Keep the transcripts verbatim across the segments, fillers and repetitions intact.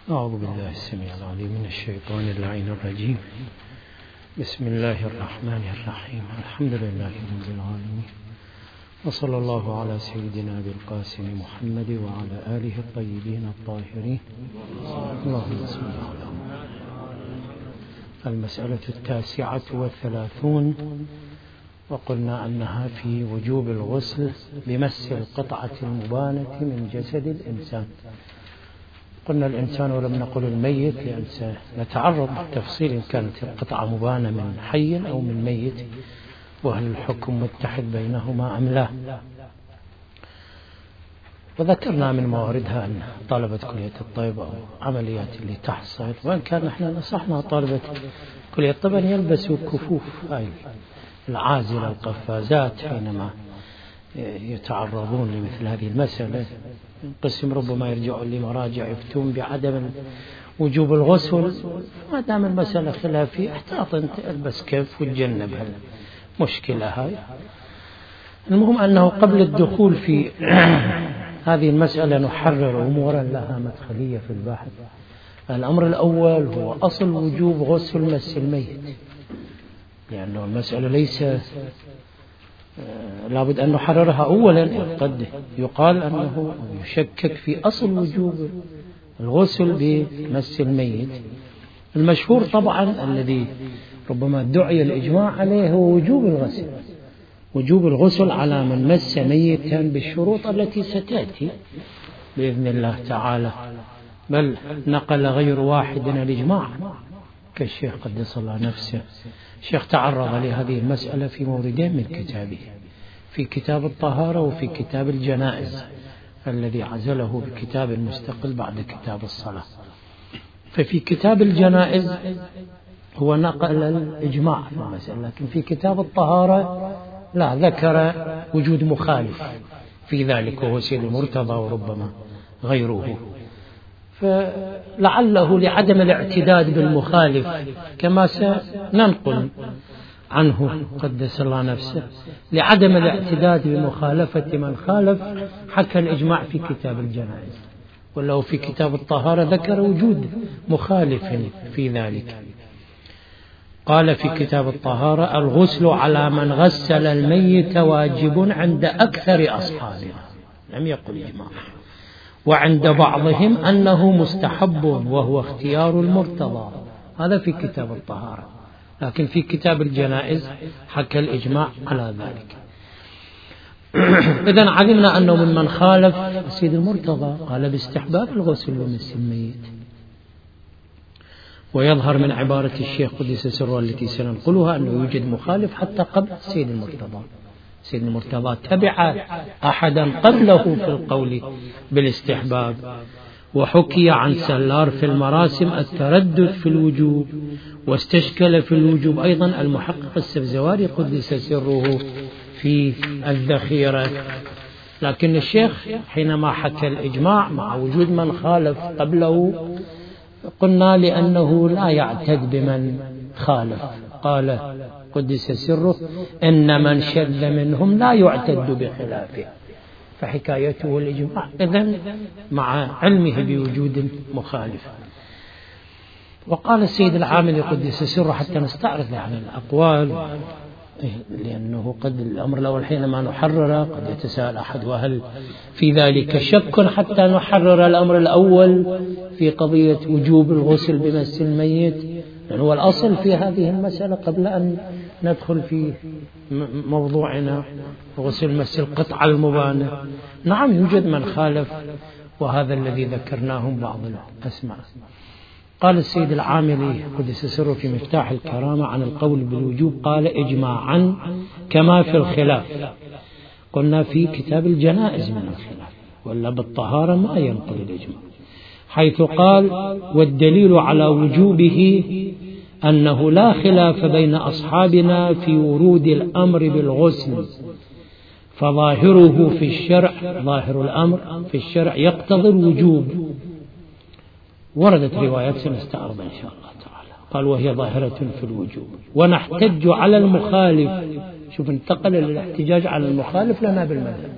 أعوذ بالله السميع العليم من الشيطان اللعين الرجيم. بسم الله الرحمن الرحيم. الحمد لله رب العالمين، وصلى الله على سيدنا أبي القاسم محمد وعلى آله الطيبين الطاهرين. اللهم صل على محمد. المسألة التاسعة والثلاثون، وقلنا أنها في وجوب الغسل بمس القطعة المبانة من جسد الإنسان. قلنا الإنسان ولم نقل الميت، لأن سنتعرض بالتفصيل إن كانت القطعة مبانة من حي أو من ميت، وهل الحكم متحد بينهما أم لا. وذكرنا من مواردها أن طلبة كلية الطب أو عمليات اللي تحصل، وإن كان نحن نصحنا طلبة كلية الطب أن يلبسوا كفوف هاي العازلة القفازات حينما يتعرضون لمثل هذه المسألة. قسم ربما يرجعون لمراجع يفتون بعدم وجوب الغسل، ما دام المسألة خلافية احتاطا تلبس كف وتجنب المشكلة هاي. المهم أنه قبل الدخول في هذه المسألة نحرر أمورا لها مدخلية في البحث. الأمر الأول هو أصل وجوب غسل مس الميت، لأنه المسألة ليس لابد أن نحررها أولا. قد يقال أنه يشكك في أصل وجوب الغسل بمس الميت. المشهور طبعا الذي ربما دعي الإجماع عليه هو وجوب الغسل، وجوب الغسل على من مس ميتا بالشروط التي ستأتي بإذن الله تعالى. بل نقل غير واحد الإجماع كالشيخ قدس الله نفسه. الشيخ تعرض لهذه المسألة في موردين من كتابه، في كتاب الطهارة وفي كتاب الجنائز الذي عزله بكتاب مستقل بعد كتاب الصلاة. ففي كتاب الجنائز هو نقل الإجماع في المسألة، لكن في كتاب الطهارة لا، ذكر وجود مخالف في ذلك وهو سيد المرتضى وربما غيره. فلعله لعدم الاعتداد بالمخالف كما سننقل عنه قدس الله نفسه، لعدم الاعتداد بمخالفة من خالف حكى الإجماع في كتاب الجنائز، ولو في كتاب الطهارة ذكر وجود مخالف في ذلك. قال في كتاب الطهارة: الغسل على من غسل الميت واجب عند أكثر أصحابنا، لم يقل إجماع، وعند بعضهم أنه مستحب وهو اختيار المرتضى. هذا في كتاب الطهارة، لكن في كتاب الجنائز حكى الإجماع على ذلك. إذن علمنا أنه ممن خالف سيد المرتضى قال باستحباب الغسل بمس الميت. ويظهر من عبارة الشيخ قدس سره التي سننقلها أنه يوجد مخالف حتى قبل سيد المرتضى. سيد المرتضى تبع أحدا قبله في القول بالاستحباب. وحكي عن سلار في المراسم التردد في الوجوب، واستشكل في الوجوب أيضا المحقق السبزواري قدس سره في الذخيرة. لكن الشيخ حينما حكى الإجماع مع وجود من خالف قبله قلنا لأنه لا يعتد بمن خالف. قال قدس سره: إن من شذ منهم لا يعتد بخلافه، فحكايته الإجماع إذن مع علمه بوجود مخالف. وقال السيد العامل قدس سره حتى نستعرض عن الأقوال، لأنه قد الأمر الأول حينما نحرر قد يتساءل أحد: وهل في ذلك شك حتى نحرر الأمر الأول في قضية وجوب الغسل بمس الميت؟ لأنه هو الأصل في هذه المسألة قبل أن ندخل في موضوعنا غسل مس القطعة المبانة. نعم يوجد من خالف، وهذا الذي ذكرناهم بعض الأسماء. قال السيد العاملي قدس سره في مفتاح الكرامة عن القول بالوجوب: قال إجماعا كما في الخلاف. قلنا في كتاب الجنائز من الخلاف، ولا بالطهارة ما ينقل الإجماع، حيث قال: والدليل على وجوبه أنه لا خلاف بين أصحابنا في ورود الأمر بالغسل، فظاهره في الشرع، ظاهر الأمر في الشرع يقتضي الوجوب. وردت روايات سنستعرض إن شاء الله تعالى. قال: وهي ظاهرة في الوجوب، ونحتج على المخالف. شوف، انتقل للاحتجاج على المخالف لنا بالمذهب،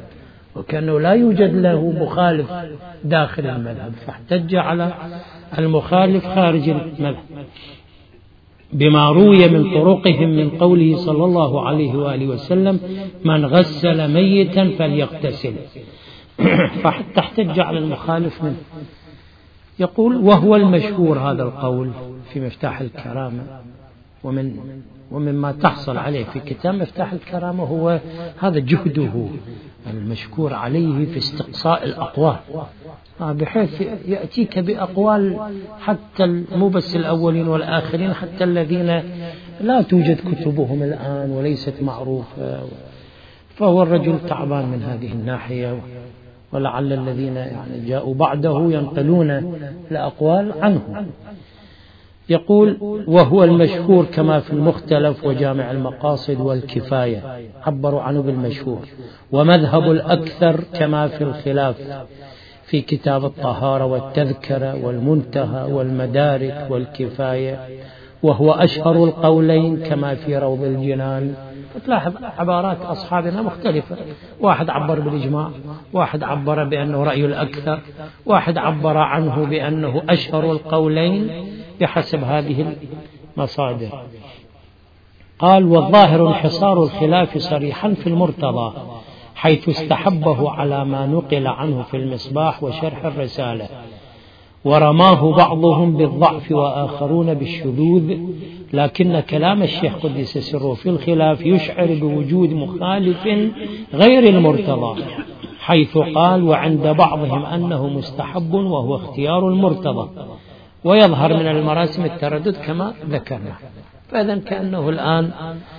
وكأنه لا يوجد له مخالف داخل المذهب، فاحتج على المخالف خارج المذهب بما روي من طرقهم من قوله صلى الله عليه وآله وسلم: من غسل ميتا فليغتسل. فحتى احتج على المخالف منه. يقول: وهو المشهور هذا القول في مفتاح الكرامة، ومن ومما تحصل عليه في كتاب مفتاح الكرامة هو هذا جهده المشكور عليه في استقصاء الأقوال، بحيث يأتيك بأقوال حتى مو بس الأولين والآخرين، حتى الذين لا توجد كتبهم الآن وليست معروفة. فهو الرجل تعبان من هذه الناحية، ولعل الذين يعني جاءوا بعده ينقلون الأقوال عنه. يقول: وهو المشهور كما في المختلف وجامع المقاصد والكفاية، عبروا عنه بالمشهور، ومذهب الأكثر كما في الخلاف في كتاب الطهارة والتذكرة والمنتهى والمدارك والكفاية، وهو أشهر القولين كما في روض الجنان. فتلاحظ عبارات أصحابنا مختلفة، واحد عبر بالإجماع، واحد عبر بأنه رأي الأكثر، واحد عبر عنه بأنه أشهر القولين بحسب هذه المصادر. قال: والظاهر انحصار الخلاف صريحا في المرتضى، حيث استحبه على ما نقل عنه في المصباح وشرح الرسالة، ورماه بعضهم بالضعف وآخرون بالشذوذ، لكن كلام الشيخ قدس سره في الخلاف يشعر بوجود مخالف غير المرتضى، حيث قال: وعند بعضهم أنه مستحب وهو اختيار المرتضى، ويظهر من المراسم التردد كما ذكرنا. فإذا كأنه الآن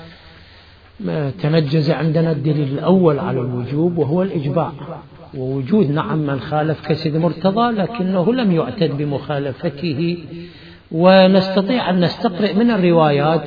تنجز عندنا الدليل الأول على الوجوب وهو الإجماع، ووجود نعم من خالف كسيد مرتضى، لكنه لم يعتد بمخالفته. ونستطيع أن نستقرئ من الروايات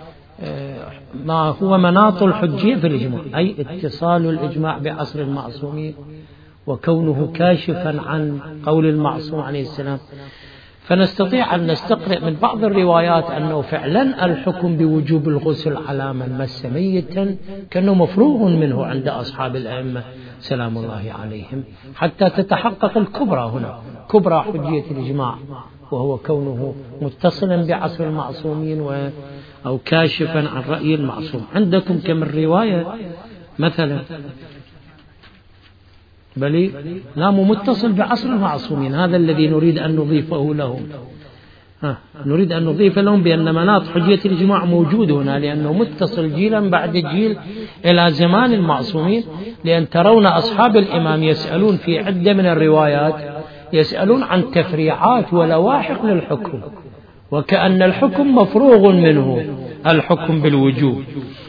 ما هو مناط الحجية في الإجماع، أي اتصال الإجماع بعصر المعصومين وكونه كاشفا عن قول المعصوم عليه السلام. فنستطيع أن نستقرئ من بعض الروايات أنه فعلا الحكم بوجوب الغسل على من مس ميتا كأنه مفروغ منه عند أصحاب الأئمة سلام الله عليهم، حتى تتحقق الكبرى هنا، كبرى حجية الإجماع، وهو كونه متصلا بعصر المعصومين و أو كاشفا عن رأي المعصوم. عندكم كم الرواية مثلا بل لا متصل بعصر المعصومين، هذا الذي نريد أن نضيفه لهم. ها. نريد أن نضيف لهم بأن مناط حجية الإجماع موجود هنا، لأنه متصل جيلا بعد جيل إلى زمان المعصومين. لأن ترون أصحاب الإمام يسألون في عدة من الروايات، يسألون عن تفريعات ولواحق للحكم، وكأن الحكم مفروغ منه، الحكم بالوجوب.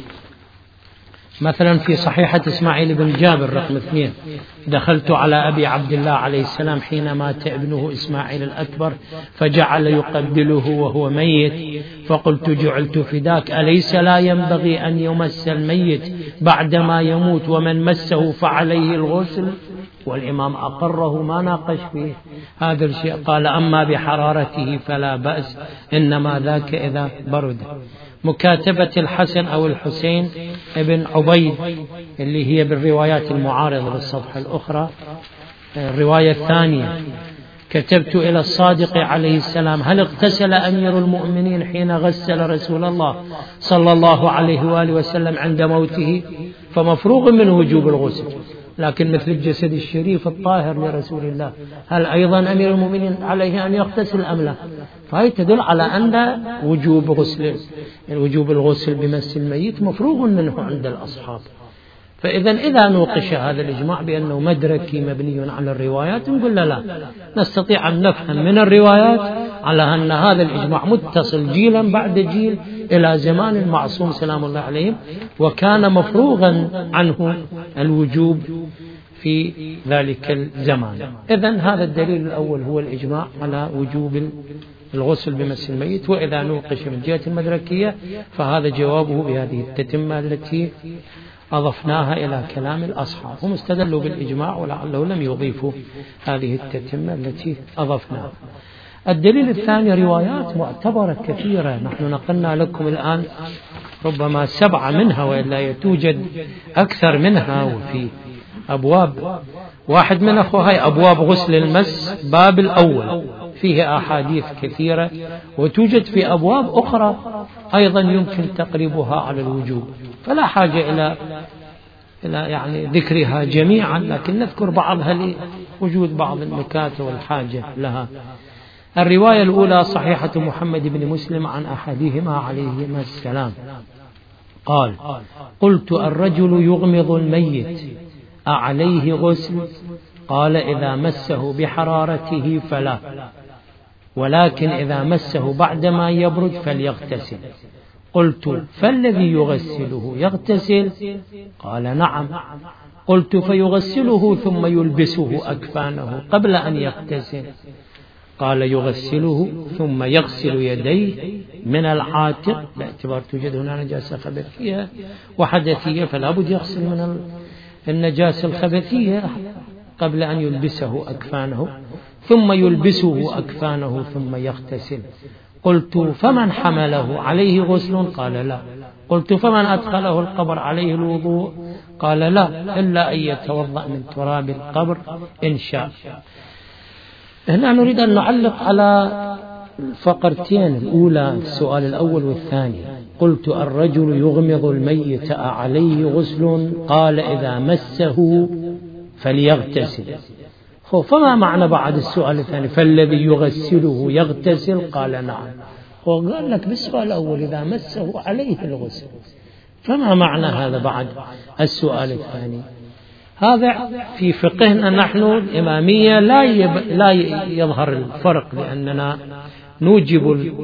مثلا في صحيحة إسماعيل بن جابر رقم اثنين: دخلت على أبي عبد الله عليه السلام حين مات ابنه إسماعيل الأكبر، فجعل يقبله وهو ميت، فقلت: جعلت فداك، أليس لا ينبغي أن يمس الميت بعدما يموت، ومن مسه فعليه الغسل؟ والإمام أقره، ما ناقش فيه هذا الشيء. قال: أما بحرارته فلا بأس، إنما ذاك إذا برد. مكاتبة الحسن أو الحسين ابن عبيد اللي هي بالروايات المعارضة بالصفحة الأخرى، الرواية الثانية: كتبت إلى الصادق عليه السلام: هل اغتسل أمير المؤمنين حين غسل رسول الله صلى الله عليه وآله وسلم عند موته؟ فمفروغ من وجوب الغسل، لكن مثل الجسد الشريف الطاهر لرسول الله، هل أيضا أمير المؤمنين عليه أن يغتسل أم لا؟ فهي تدل على أن وجوب غسل وجوب الغسل بمس الميت مفروغ منه عند الأصحاب. فإذا إذا نوقش هذا الإجماع بأنه مدركي مبني على الروايات، نقول لا, لا نستطيع أن نفهم من الروايات على أن هذا الإجماع متصل جيلا بعد جيل إلى زمان المعصوم سلام الله عليهم، وكان مفروغا عنه الوجوب في ذلك الزمان. إذن هذا الدليل الأول هو الإجماع على وجوب الغسل بمس الميت. وإذا نوقش من جهة المدركية فهذا جوابه بهذه التتمة التي أضفناها إلى كلام الأصحاب، هم استدلوا بالإجماع ولعله لم يضيفوا هذه التتمة التي أضفناها. الدليل الثاني روايات معتبرة كثيرة، نحن نقلنا لكم الآن ربما سبعة منها، وإلا توجد أكثر منها. وفي أبواب واحد من أخوهاي أبواب غسل المس باب الأول فيه أحاديث كثيرة، وتوجد في أبواب أخرى أيضا يمكن تقريبها على الوجوب، فلا حاجة إلى إلى يعني ذكرها جميعا، لكن نذكر بعضها لوجود بعض النكات والحاجة لها. الرواية الأولى صحيحة محمد بن مسلم عن أحدهما عليهما السلام قال: قلت: الرجل يغمض الميت أعليه غسل؟ قال: إذا مسه بحرارته فلا، ولكن إذا مسه بعدما يبرد فليغتسل. قلت: فالذي يغسله يغتسل؟ قال: نعم. قلت: فيغسله ثم يلبسه أكفانه قبل أن يغتسل؟ قال: يغسله ثم يغسل يديه من العاتق، باعتبار توجد هنا نجاسة خبثية وحدثية، فلا بد يغسل من النجاسة الخبثية قبل أن يلبسه أكفانه، ثم يلبسه أكفانه ثم يغتسل. قلت: فمن حمله عليه غسل؟ قال: لا. قلت: فمن أدخله القبر عليه الوضوء؟ قال: لا، إلا أن يتوضأ من تراب القبر إن شاء. هنا نريد أن نعلق على الفقرتين الأولى، السؤال الأول والثاني. قلت: الرجل يغمض الميت عليه غسل؟ قال: إذا مسه فليغتسل. فما معنى بعد السؤال الثاني فالذي يغسله يغتسل؟ قال: نعم. هو قال لك بالسؤال الأول إذا مسه عليه الغسل، فما معنى هذا بعد السؤال الثاني؟ هذا في فقهنا نحن الإمامية لا يب... لا يظهر الفرق، لأننا نوجب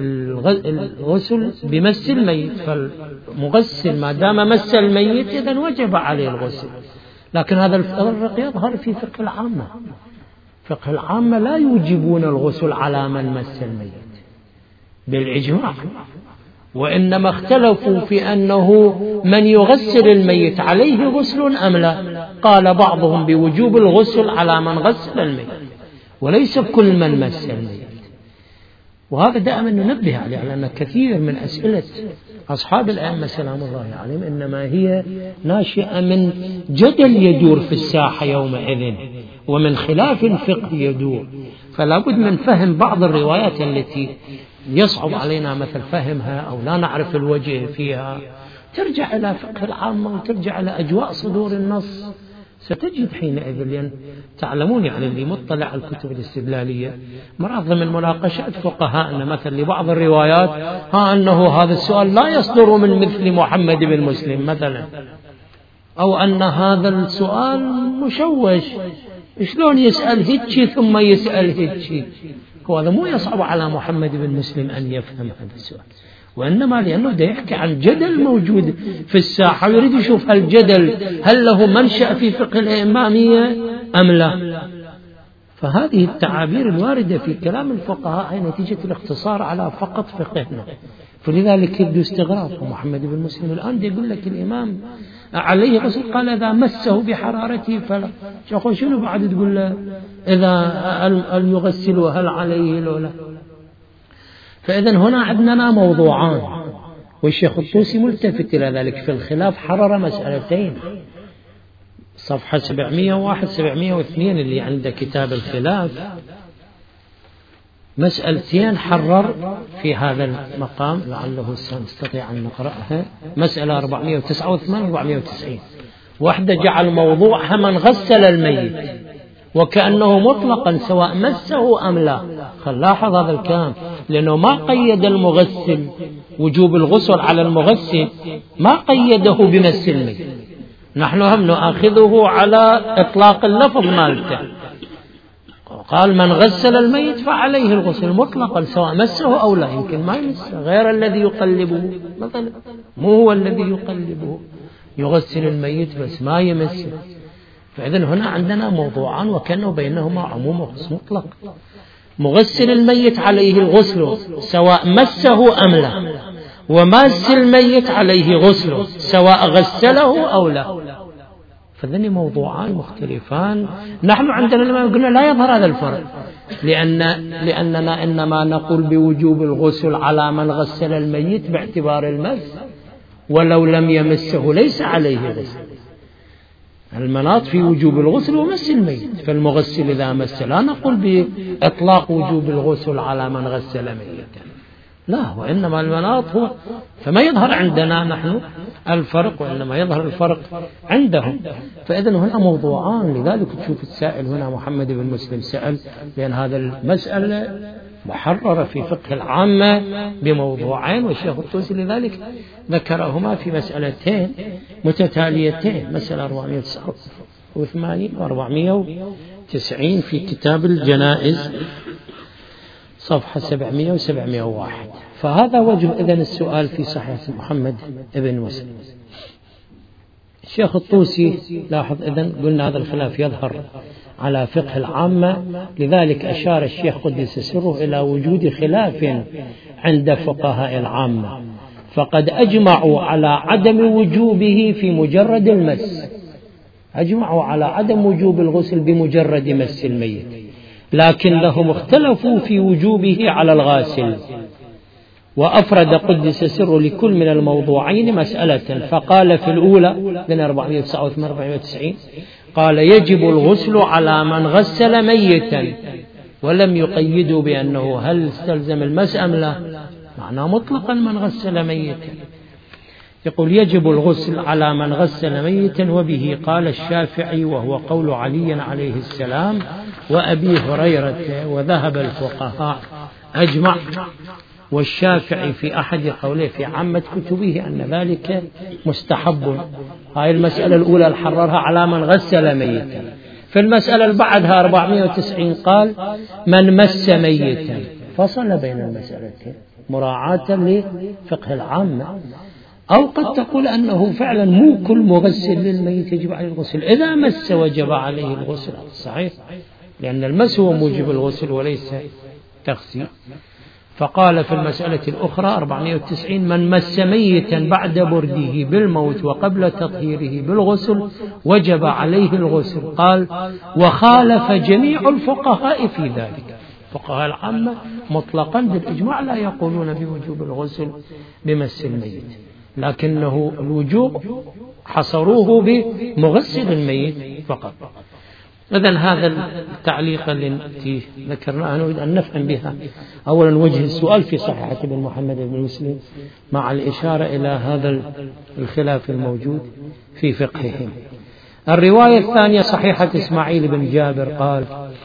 الغسل بمس الميت، فالمغسل ما دام مس الميت إذن وجب عليه الغسل. لكن هذا الفرق يظهر في فقه العامة. فقه العامة لا يوجبون الغسل على من مس الميت بالإجماع، وإنما اختلفوا في أنه من يغسل الميت عليه غسل أم لا. قال بعضهم بوجوب الغسل على من غسل الميت، وليس كل من مس الميت. وهذا دائما ننبه عليه، لأن كثير من أسئلة أصحاب الأئمة سلام الله عليهم إنما هي ناشئة من جدل يدور في الساحة يومئذ، ومن خلاف فقه يدور، فلا بد من فهم بعض الروايات التي يصعب علينا مثل فهمها أو لا نعرف الوجه فيها، ترجع إلى فقه العامة وترجع إلى أجواء صدور النص، ستجد حينئذ. لأن تعلمون يعني اللي مطلع على الكتب الاستدلالية مرات من مناقشات فقهاء أن مثل لبعض الروايات ها أنه هذا السؤال لا يصدر من مثل محمد بن مسلم مثلا، أو أن هذا السؤال مشوش، شلون يسأل هيك ثم يسأل هيك. وهذا مو يصعب على محمد بن مسلم أن يفهم هذا السؤال، وإنما لأنه ده يحكي عن جدل موجود في الساحة ويريد يشوف هالجدل هل له منشأ في فقه الإمامية أم لا. فهذه التعابير الواردة في كلام الفقهاء هي نتيجة الاختصار على فقط فقهنا، فلذلك يبدو استغراب. محمد بن مسلم الآن يقول لك الإمام عليه غسل، قال إذا مسه بحرارته فلا. شيخ شنو بعد تقول له إذا هل يغسل وهل عليه لولا؟ فإذن هنا عندنا موضوعان، والشيخ الطوسي ملتفت إلى ذلك في الخلاف، حرر مسألتين. صفحة سبعمائة وواحد سبعمائة واثنين اللي عند كتاب الخلاف، مسألتين حرر في هذا المقام، لعله سنستطيع أن نقرأها. مسألة أربعمائة وتسعة وثمانين أربعمائة وتسعين، واحدة جعل موضوعها من غسل الميت وكأنه مطلقا سواء مسه أم لا. خلاحظ هذا الكلام، لأنه ما قيد المغسل وجوب الغسل على المغسل، ما قيده بمس الميت. نحن هم نأخذه على إطلاق اللفظ مالته، قال من غسل الميت فعليه الغسل مطلقا سواء مسه أو لا. يمكن ما يمسه، غير الذي يقلبه مثلا، مو هو الذي يقلبه، يغسل الميت بس ما يمسه. فإذن هنا عندنا موضوعان وكأنه بينهما عموم وخصوص مطلق. مغسل الميت عليه الغسل سواء مسه أم لا، وماس الميت عليه غسل سواء غسله أو لا. فذني موضوعان مختلفان. نحن عندنا لما قلنا لا يظهر هذا الفرق، لأن لأننا إنما نقول بوجوب الغسل على من غسل الميت باعتبار المس، ولو لم يمسه ليس عليه غسل. المناط في وجوب الغسل ومس الميت، فالمغسل إذا مس لا نقول بإطلاق وجوب الغسل على من غسل ميتا، لا، وإنما المناط هو، فما يظهر عندنا نحن الفرق وإنما يظهر الفرق عندهم. فإذن هنا موضوعان، لذلك تشوف السائل هنا محمد بن مسلم سأل، لأن هذا المسألة محررة في فقه العامة بموضوعين، والشيخ الطوسي لذلك ذكرهما في مسألتين متتاليتين، مسألة أربعمائة وتسعة وثمانين وأربعمائة وتسعين في كتاب الجنائز صفحة سبعمائة وسبعمائة وواحد. فهذا وجه إذن السؤال في صحيح محمد بن مسلم. الشيخ الطوسي لاحظ إذن قلنا هذا الخلاف يظهر على فقه العامة، لذلك أشار الشيخ قدس سره إلى وجود خلاف عند فقهاء العامة، فقد أجمعوا على عدم وجوبه في مجرد المس، أجمعوا على عدم وجوب الغسل بمجرد مس الميت، لكنهم اختلفوا في وجوبه على الغاسل. وأفرد قدس سر لكل من الموضوعين مسألة، فقال في الأولى من أربعمائة وتسعة وثمانين أربعمائة وتسعين قال يجب الغسل على من غسل ميتا، ولم يقيدوا بأنه هل استلزم المس أم لا، معناه مطلقا من غسل ميتا. يقول يجب الغسل على من غسل ميتا، وبه قال الشافعي وهو قول علي عليه السلام وأبي هريرة، وذهب الفقهاء أجمع، والشافعي في أحد قوله في عامة كتبه أن ذلك مستحب. هاي المسألة الأولى الحررها على من غسل ميتا. في المسألة اللي بعدها أربعمائة وتسعين قال من مس ميتا، فصل بين المسألتين مراعاة لفقه العامة. أو قد تقول أنه فعلا مو كل مغسل للميت يجب عليه الغسل، إذا مس وجب عليه الغسل، صحيح، لأن المس هو موجب الغسل وليس تغسيل. فقال في المسألة الأخرى أربعمائة وتسعين من مس ميتا بعد برده بالموت وقبل تطهيره بالغسل وجب عليه الغسل. قال وخالف جميع الفقهاء في ذلك، فقهاء العامة مطلقا بالإجماع لا يقولون بوجوب الغسل بمس الميت، لكنه الوجوب حصروه بمغسل الميت فقط. إذن هذا التعليق التي ذكرناه نريد أن نفهم بها أولا وجه السؤال في صحيحة ابن محمد بن مسلم، مع الإشارة إلى هذا الخلاف الموجود في فقههم. الرواية الثانية صحيحة إسماعيل بن جابر قال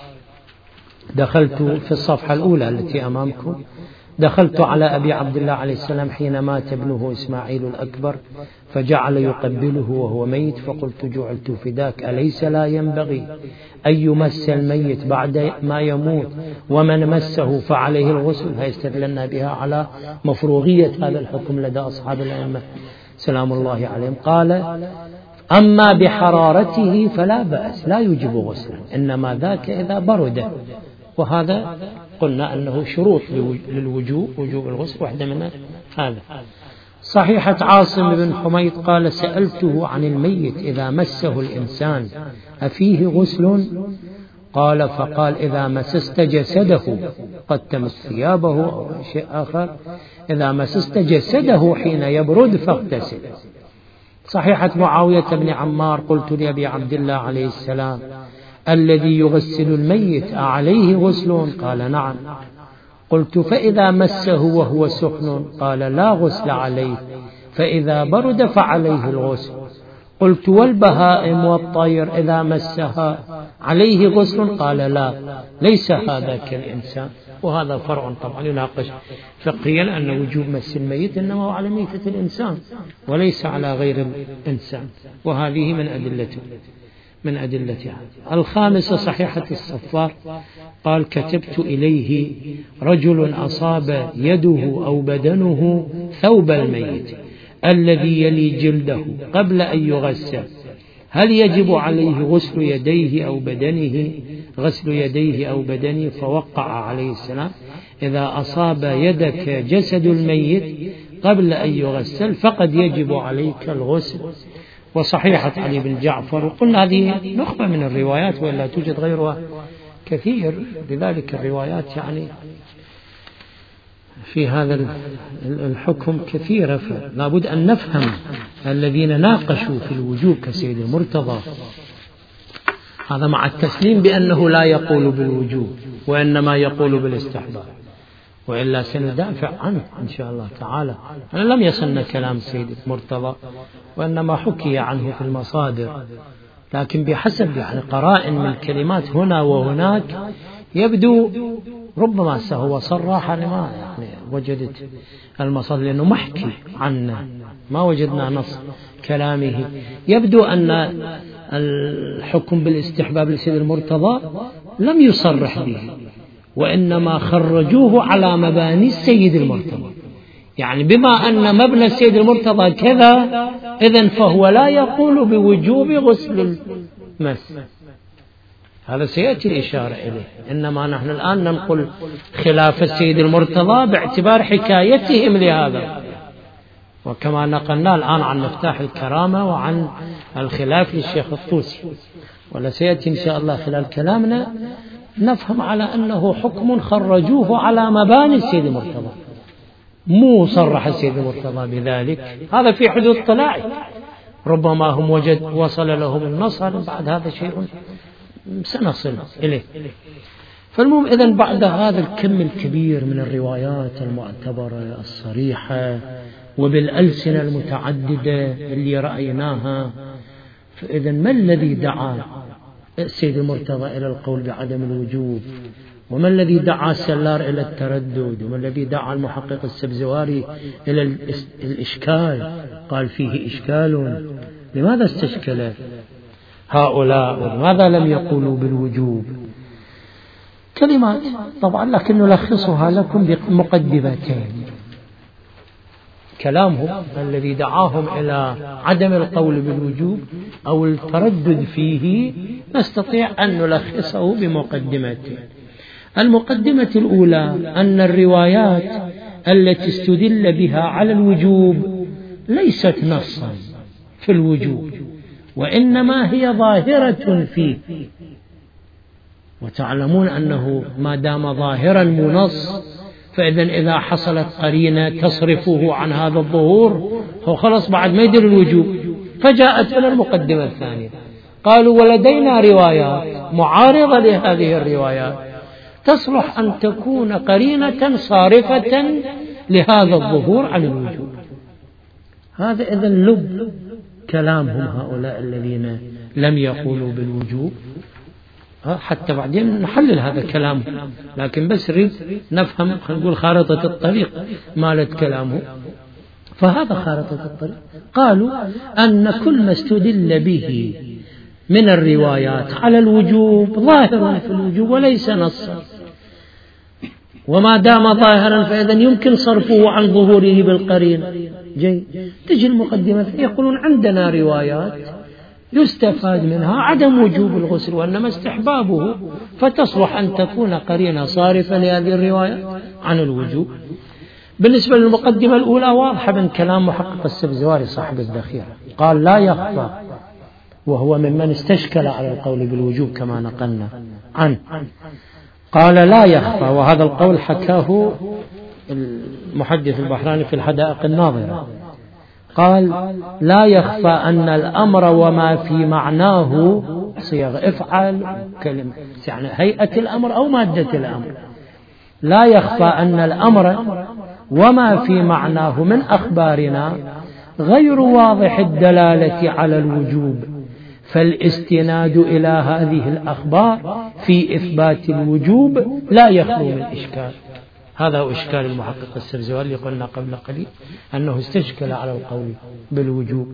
دخلت في الصفحة الأولى التي أمامكم، دخلت على أبي عبد الله عليه السلام حين مات ابنه إسماعيل الأكبر فجعل يقبله وهو ميت، فقلت جعلت فداك أليس لا ينبغي أن يمس الميت بعد ما يموت ومن مسه فعليه الغسل؟ هيستدلنا بها على مفروغية هذا الحكم لدى أصحاب الأئمة سلام الله عليهم. قال أما بحرارته فلا بأس، لا يجب غسلا، إنما ذاك إذا برد، وهذا قلنا أنه شروط للوجوب، وجوب الغسل واحدة منها هذا. صحيحة عاصم بن حميد قال سألته عن الميت إذا مسه الإنسان أفيه غسل؟ قال فقال إذا مسست جسده، قد تمس ثيابه أو شيء آخر، إذا مسست جسده حين يبرد فاغتسل. صحيحة معاوية بن عمار قلت لأبي عبد الله عليه السلام الذي يغسل الميت أعليه غسل؟ قال نعم. قلت فإذا مسه وهو سخن؟ قال لا غسل عليه، فإذا برد فعليه الغسل. قلت والبهائم والطير إذا مسها عليه غسل؟ قال لا، ليس هذا كالإنسان. وهذا فرع طبعا يناقش فقهيا أن وجوب مس الميت إنما هو على ميتة الإنسان وليس على غير الإنسان، وهذه من أدلته من أدلتها. الخامسة صحيحة الصفار قال كتبت إليه رجل أصاب يده أو بدنه ثوب الميت الذي يلي جلده قبل أن يغسل، هل يجب عليه غسل يديه أو بدنه غسل يديه أو بدنه؟ فوقع عليه السلام إذا أصاب يدك جسد الميت قبل أن يغسل فقد يجب عليك الغسل. وصحيحة علي بن جعفر، وقلنا هذه نخبة من الروايات ولا توجد غيرها كثير، لذلك الروايات يعني في هذا الحكم كثيرة، فلا بد أن نفهم الذين ناقشوا في الوجوب كسيد المرتضى، هذا مع التسليم بأنه لا يقول بالوجوب وإنما يقول بالاستحباب، وإلا سندافع عنه إن شاء الله تعالى. أنا لم يصلنا كلام سيد المرتضى وإنما حكي عنه في المصادر، لكن بحسب يعني قرائن من الكلمات هنا وهناك يبدو ربما هو صرح لما يعني وجدت المصادر، لأنه محكي عنه ما وجدنا نص كلامه. يبدو أن الحكم بالاستحباب لسيد المرتضى لم يصرح به، وإنما خرجوه على مباني السيد المرتضى، يعني بما أن مبنى السيد المرتضى كذا إذن فهو لا يقول بوجوب غسل المس، هذا سيأتي الإشارة إليه. إنما نحن الآن ننقل خلاف السيد المرتضى باعتبار حكايتهم لهذا، وكما نقلنا الآن عن مفتاح الكرامة وعن الخلاف للشيخ الطوسي، ولا سيأتي إن شاء الله خلال كلامنا نفهم على أنه حكم خرجوه على مباني السيد المرتضى، مو صرح السيد المرتضى بذلك، هذا في حدود اطلاعي، ربما هم وجد وصل لهم النص، بعد هذا شيء سنصل إليه. فالمهم إذن بعد هذا الكم الكبير من الروايات المعتبرة الصريحة وبالألسنة المتعددة اللي رأيناها، فإذن ما الذي دعا السيد المرتضى إلى القول بعدم الوجوب، وما الذي دعا السلار إلى التردد، وما الذي دعا المحقق السبزواري إلى الإشكال، قال فيه إشكال، لماذا استشكل هؤلاء ولماذا لم يقولوا بالوجوب؟ كلمات طبعا، لكن نلخصها لكم بمقدمتين. كلامهم الذي دعاهم إلى عدم القول بالوجوب أو التردد فيه نستطيع أن نلخصه بمقدمتين. المقدمة الأولى أن الروايات التي استدل بها على الوجوب ليست نصا في الوجوب، وإنما هي ظاهرة فيه، وتعلمون أنه ما دام ظاهرا منص فإذن إذا حصلت قرينة تصرفه عن هذا الظهور هو خلص بعد ما يدل الوجوب. فجاءت هنا المقدمة الثانية، قالوا ولدينا روايات معارضة لهذه الروايات تصلح أن تكون قرينة صارفة لهذا الظهور عن الوجوب. هذا إذن لب كلامهم هؤلاء الذين لم يقولوا بالوجوب، حتى بعدين نحلل هذا الكلام، لكن بس نريد نفهم خلينا نقول خارطة الطريق مالت كلامه. فهذا خارطة الطريق، قالوا أن كل ما استدل به من الروايات على الوجوب ظاهر في الوجوب وليس نصا، وما دام ظاهرا فإذن يمكن صرفه عن ظهوره بالقرينة. جيد، تجي المقدمة يقولون عندنا روايات يستفاد منها عدم وجوب الغسل وإنما استحبابه، فتصلح أن تكون قرينة صارفة لهذه الرواية عن الوجوب. بالنسبة للمقدمة الأولى واضحة من كلام محقق السبزواري صاحب الذخيرة، قال لا يخفى، وهو ممن استشكل على القول بالوجوب كما نقلنا عنه، قال لا يخفى، وهذا القول حكاه المحدث البحراني في الحدائق الناظرة، قال لا يخفى أن الأمر وما في معناه صيغ افعل كلمة يعني هيئة الأمر أو مادة الأمر، لا يخفى أن الأمر وما في معناه من أخبارنا غير واضح الدلالة على الوجوب، فالاستناد إلى هذه الأخبار في إثبات الوجوب لا يخلو من إشكال. هذا هو إشكال المحقق السبزواري اللي قلنا قبل قليل أنه استشكل على القول بالوجوب.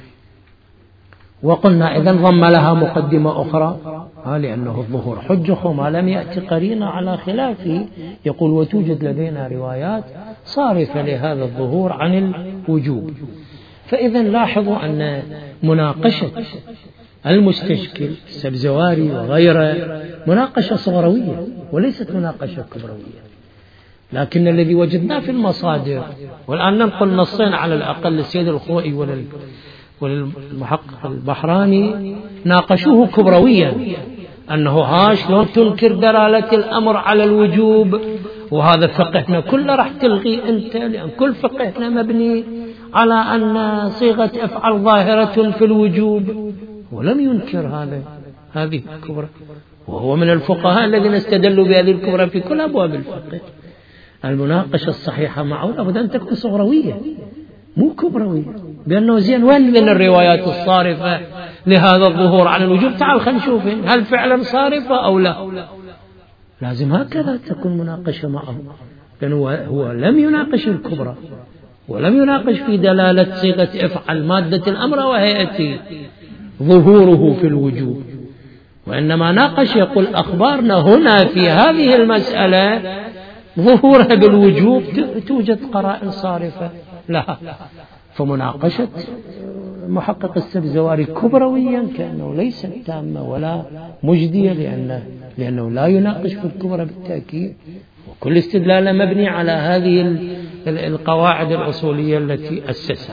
وقلنا إذن ضم لها مقدمة أخرى، لأنه الظهور حجة وما لم يأتي قرينة على خلافه، يقول وتوجد لدينا روايات صارفة لهذا الظهور عن الوجوب. فإذن لاحظوا أن مناقشة المستشكل السبزواري وغيره مناقشة صغروية وليست مناقشة كبروية، لكن الذي وجدناه في المصادر، والآن ننقل نصين على الأقل للسيد الخوئي وللمحقق البحراني ناقشوه كبرويا، أنه ها شلون تنكر دلالة الأمر على الوجوب وهذا فقهنا كله راح تلغي أنت، لأن كل فقهنا مبني على أن صيغة افعل ظاهرة في الوجوب، ولم ينكر هذا هذه الكبرى، وهو من الفقهاء الذين استدلوا بهذه الكبرى في كل أبواب الفقه. المناقشة الصحيحة معه لابد أن تكون صغروية مو كبروية، بأنه زين وين من الروايات الصارفة لهذا الظهور على الوجوب؟ تعال خلينا نشوف هل فعلا صارفة أو لا. لازم هكذا تكون مناقشة معه، لأنه هو لم يناقش الكبرى ولم يناقش في دلالة صيغة افعل مادة الأمر وهيئته ظهوره في الوجوب، وإنما ناقش يقول أخبارنا هنا في هذه المسألة ظهورها بالوجوب توجد قرائن صارفة لها. فمناقشة محقق السبزواري كبرويا كأنه ليست تامة ولا مجدية، لأنه, لأنه لا يناقش في الكبرى بالتأكيد، وكل استدلال مبني على هذه القواعد الأصولية التي أسسها.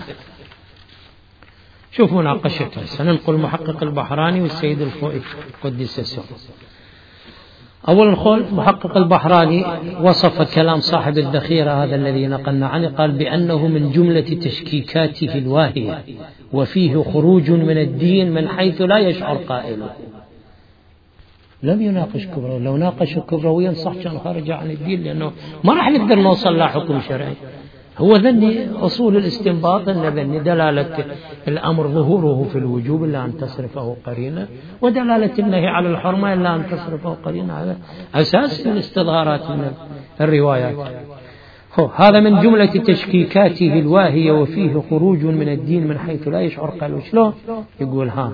شوف مناقشتها، سننقل محقق البحراني والسيد الخوئي قدس سره. أولا قول محقق البحراني وصف كلام صاحب الذخيرة هذا الذي نقلنا عنه، قال بأنه من جملة تشكيكاته الواهية وفيه خروج من الدين من حيث لا يشعر قائله. لم يناقش كبروي، لو ناقش كبرويا صح كان خرج عن الدين، لأنه ما راح نقدر نوصل لحكم شرعي. هو ذني أصول الاستنباط أن ذني دلالة الأمر ظهوره في الوجوب إلا أن تصرفه قرينة، ودلالة النهي على الحرمة إلا أن تصرفه قرينة. هذا أساس الاستظهارات من الروايات. هذا من جملة تشكيكاته الواهية وفيه خروج من الدين من حيث لا يشعر. قالوا شلون؟ يقول ها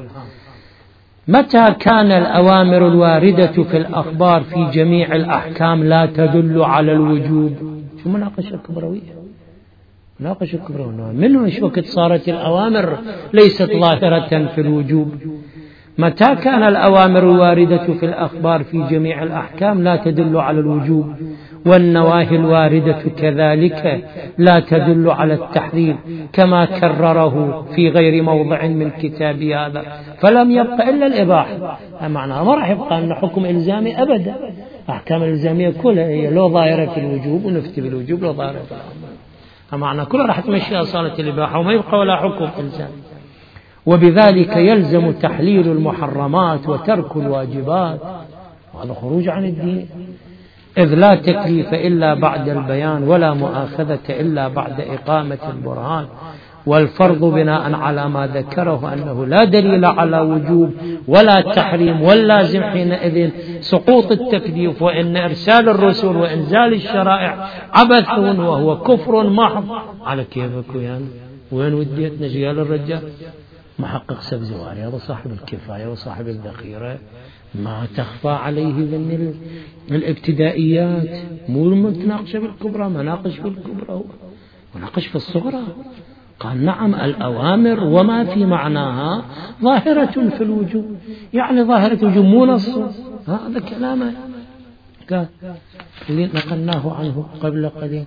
متى كان الأوامر الواردة في الأخبار في جميع الأحكام لا تدل على الوجوب. شو مناقشة كبروية؟ ناقش الكبرى منه إيش وقت صارت الأوامر ليست ظاهرة في الوجوب. متى كان الأوامر الواردة في الأخبار في جميع الأحكام لا تدل على الوجوب، والنواهي الواردة كذلك لا تدل على التحريم، كما كرره في غير موضع من كتاب هذا، فلم يبقى إلا الإباحة. معناها ما راح يبقى أن حكم إلزامي أبدا. أحكام الإلزامية كلها هي لو ظاهرة في الوجوب ونفتي بالوجوب، لو ظاهرة في الأمر معنى كلها راح تمشي أصالة الإباحة وما يبقى ولا حكم إلزام. وبذلك يلزم تحليل المحرمات وترك الواجبات، وهذا خروج عن الدين، إذ لا تكليف إلا بعد البيان ولا مؤاخذة إلا بعد إقامة البرهان، والفرض بناء على ما ذكره أنه لا دليل على وجوب ولا تحريم، واللازم حينئذ سقوط التكليف، وإن إرسال الرسل وإنزال الشرائع عبث وهو كفر محض. على كيفك يعني وين وديت نجيال الرجال؟ محقق سبزواري هذا صاحب الكفاية وصاحب الذخيرة، ما تخفى عليه من الابتدائيات، مو متناقش بالكبرى، ما ناقش بالكبرى هو وناقش في الصغرى. قال نعم الأوامر وما في معناها ظاهرة في الوجوب، يعني ظاهرة الوجوب مو نص. هذا كلامه قال اللي نقلناه عنه قبل قليل.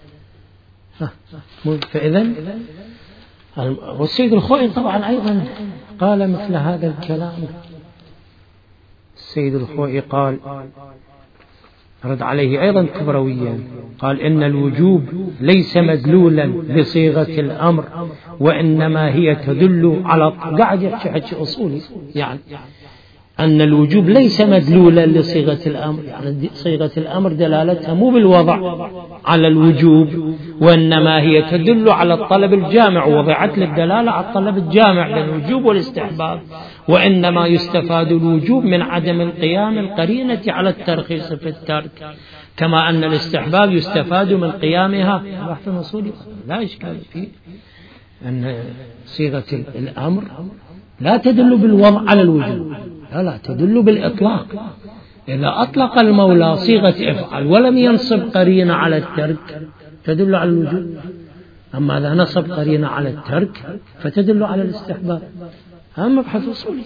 فإذن والسيد الخوئي طبعا أيضا قال مثل هذا الكلام. السيد الخوئي قال رد عليه أيضا كبرويا، قال إن الوجوب ليس مدلولا بصيغة الأمر، وإنما هي تدل على قاعد يحكي أصولي، يعني أن الوجوب ليس مدلولا لصيغة الأمر، يعني صيغة الأمر دلالتها مو بالوضع على الوجوب، وإنما هي تدل على الطلب الجامع، وضعت للدلالة على الطلب الجامع بين الوجوب والاستحباب، وإنما يستفاد الوجوب من عدم القيام القرينة على الترخيص في الترك، كما أن الاستحباب يستفاد من قيامها. بحث أصولي لا إشكال فيه أن صيغة الأمر لا تدل بالوضع على الوجوب، لا لا تدل بالإطلاق. إذا أطلق المولى صيغة افعل ولم ينصب قرينة على الترك تدل على الوجوب، أما إذا نصب قرينة على الترك فتدل على الاستحباب. هذا مبحث أصولي.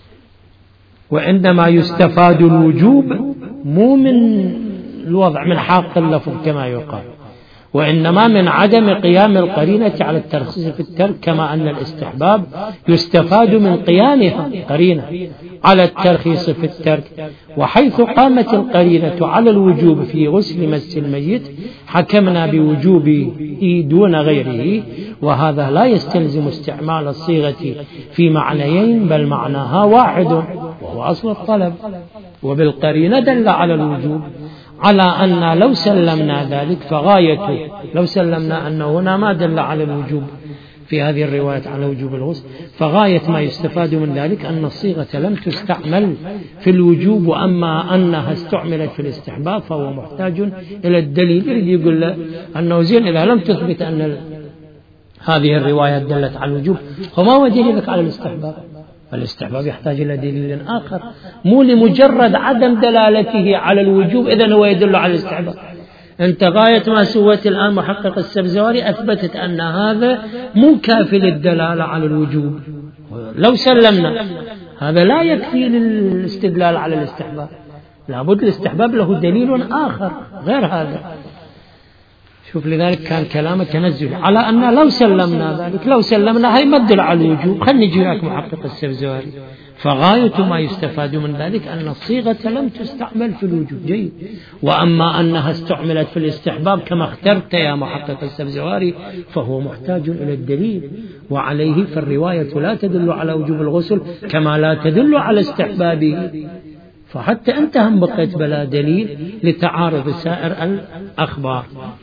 وإنما يستفاد الوجوب مو من الوضع من حاق اللفظ كما يقال، وإنما من عدم قيام القرينة على الترخيص في الترك، كما أن الاستحباب يستفاد من قيامها قرينة على الترخيص في الترك. وحيث قامت القرينة على الوجوب في غسل مس الميت حكمنا بوجوبه دون غيره، وهذا لا يستلزم استعمال الصيغة في معنيين، بل معناها واحد وهو أصل الطلب. وبالقرينة دل على الوجوب، على أن لو سلمنا ذلك فغايته، لو سلمنا أن هنا ما دل على الوجوب في هذه الرواية على وجوب الغسل، فغاية ما يستفاد من ذلك أن الصيغة لم تستعمل في الوجوب، وأما أنها استعملت في الاستحباب فهو محتاج إلى الدليل. يريد يقول له أنه زين إذا لم تثبت أن هذه الرواية دلت على الوجوب فما هو دليلك على الاستحباب؟ الاستحباب يحتاج إلى دليل آخر، مو لمجرد عدم دلالته على الوجوب إذن هو يدل على الاستحباب. أنت غاية ما سويت الآن محقق السبزواري أثبتت أن هذا مو كافي للدلالة على الوجوب. لو سلمنا هذا لا يكفي للاستدلال على الاستحباب، لابد الاستحباب له دليل آخر غير هذا. شوف، لذلك كان كلامه تنزل على أن لو سلمنا ذلك، لو سلمنا هي مدل على الوجوب. خلنا نجي لك محقق السبزواري، فغاية ما يستفاد من ذلك أن الصيغة لم تستعمل في الوجوب، جيد. وأما أنها استعملت في الاستحباب كما اخترت يا محقق السبزواري فهو محتاج إلى الدليل، وعليه فالرواية لا تدل على وجوب الغسل كما لا تدل على استحبابه، فحتى أنت هم بقيت بلا دليل لتعارض سائر الأخبار.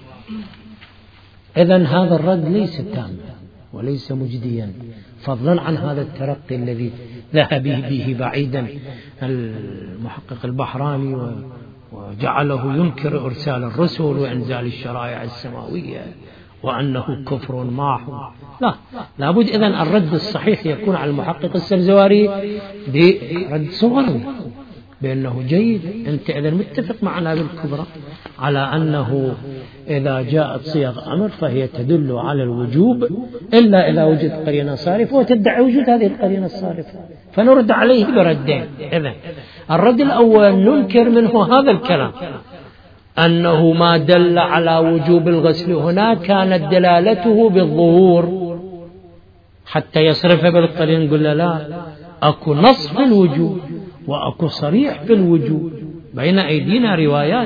إذن هذا الرد ليس تاما وليس مجديا، فضلا عن هذا الترقي الذي ذهب به بعيدا المحقق البحراني وجعله ينكر إرسال الرسل وإنزال الشرائع السماوية وأنه كفر محض. لا، لابد إذن الرد الصحيح يكون على المحقق السبزواري برد صغير بأنه جيد. أنت إذا متفق معنا بالكبرى على أنه إذا جاءت صيغ أمر فهي تدل على الوجوب إلا إذا وجد قرينة صارفة، وتدعي وجود هذه القرينة الصارفة، فنرد عليه بردين. إذن الرد الأول ننكر منه هذا الكلام أنه ما دل على وجوب الغسل هنا كانت دلالته بالظهور حتى يصرف بالقرين. نقول له لا، أكو نص في الوجوب وأكو صريح في الوجوب، بين أيدينا روايات.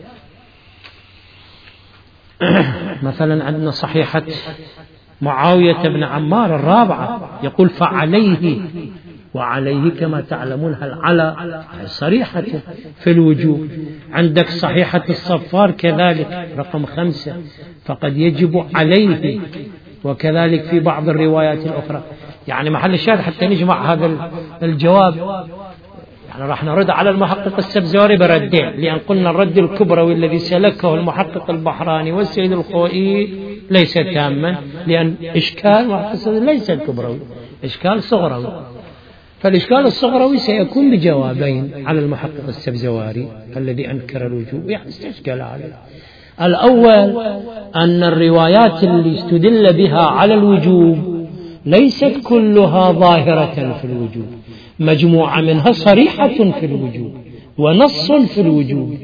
مثلا عندنا صحيحة معاوية بن عمار الرابعة يقول فعليه، وعليه كما تعلمون هل على صريحة في الوجوب. عندك صحيحة الصفار كذلك رقم خمسة فقد يجب عليه، وكذلك في بعض الروايات الأخرى. يعني محل الشاهد حتى نجمع هذا الجواب، يعني راح نرد على المحقق السبزواري بردين، لأن قلنا الرد الكبروي الذي سلكه المحقق البحراني والسيد الخوئي ليس تاما، لأن إشكال ليس الكبروي، إشكال صغروي. فالإشكال الصغروي سيكون بجوابين على المحقق السبزواري الذي أنكر الوجوب، يعني استشكل عليه. الأول أن الروايات اللي استدل بها على الوجوب ليست كلها ظاهرة في الوجوب، مجموعة منها صريحة في الوجوب ونص في الوجوب،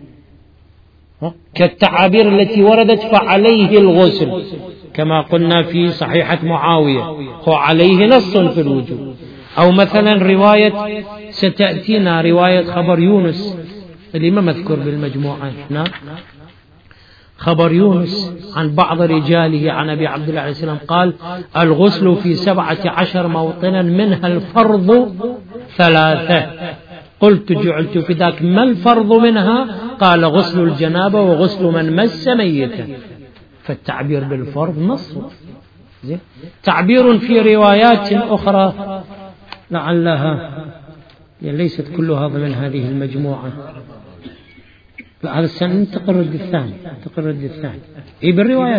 كالتعابير التي وردت فعليه الغسل كما قلنا في صحيحة معاوية هو عليه نص في الوجوب. أو مثلا رواية ستأتينا رواية خبر يونس اللي ما مذكور بالمجموعة هنا، خبر يونس عن بعض رجاله عن أبي عبد الله عليه السلام قال الغسل في سبعة عشر موطنا منها الفرض ثلاثة. قلت جعلت في ذاك ما الفرض منها؟ قال غسل الجنابة وغسل من مس ميتا. فالتعبير بالفرض نص، تعبير في روايات أخرى لعلها يعني ليست كلها ضمن هذه المجموعة. لا، هذا السنة ننتقل الرد الثاني، ننتقل الرد الثاني إيه بالروايات.